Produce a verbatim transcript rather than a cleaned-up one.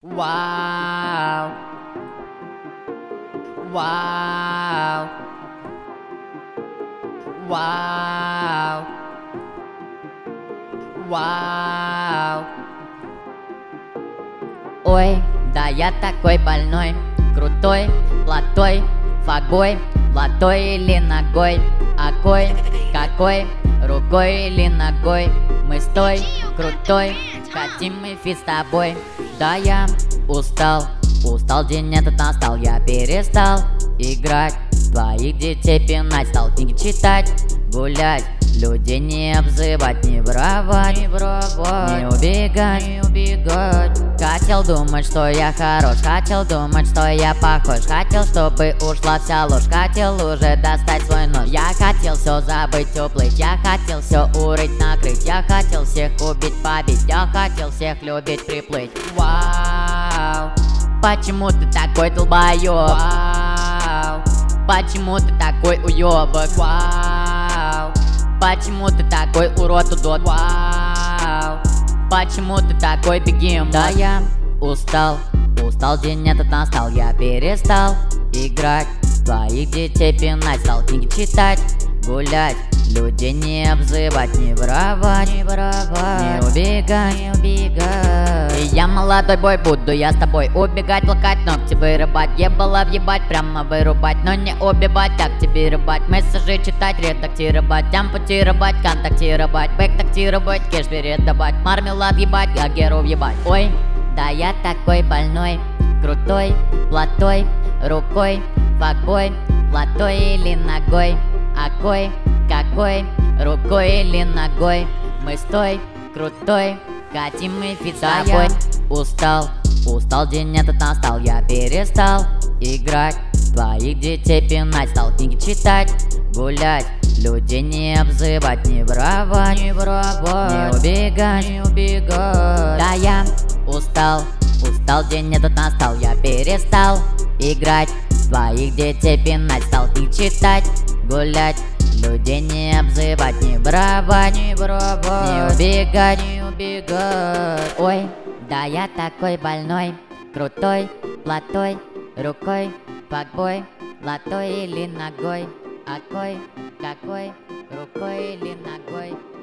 Вау, вау, вау, вау. Ой, да я такой больной, крутой, плотой, фагой, латой или ногой, акой, какой, рукой или ногой. Мы с той, крутой, хотим мы фит с тобой. Да я устал, устал, день этот настал. Я перестал играть, твоих детей пинать. Стал книги читать, гулять, людей не обзывать, не воровать, не, воровать, не убегать, не убегать. Хотел думать, что я хорош, хотел думать, что я похож, хотел, чтобы ушла вся ложь, хотел уже достать свой нож. Я хотел все забыть, уплыть, я хотел все урыть, накрыть, я хотел всех убить, побить, я хотел всех любить, приплыть. Вау, почему ты такой долбоёб? Вау, почему ты такой уёбок? Вау, почему ты такой урод, удот? Вау, почему ты такой бегем? Да я устал, устал, день этот настал. Я перестал играть, твоих детей пинать. Стал книги читать, гулять, людей не обзывать, не воровать, не воровать, не убегать, не убегать. И я молодой бой, буду я с тобой убегать, лакать, ногти вырубать, ебало въебать, прямо вырубать, но не убивать, активировать, месседжи читать, редактировать, ампутировать, контактировать, бэк тактировать, кэш передавать, мармелад ебать, ягеру въебать. Ой, да я такой больной, крутой, плотой, рукой, факбой, латой или ногой, акой, какой, рукой или ногой. Мы с той, крутой, хотим мы фит с тобой. Устал, устал, день этот настал. Я перестал играть, твоих детей пинать. Стал книги читать, гулять, людей не обзывать, не воровать, не воровать, не убегать, не убегать. Да я устал, устал, день этот настал. Я перестал играть, твоих детей пинать. Стал книги читать, гулять, людей не обзывать, не воровать, не воровать, не убегать, не убегать. Ой, да я такой больной, крутой, плотой, рукой, факбой, латой или ногой, акой, какой, рукой или ногой.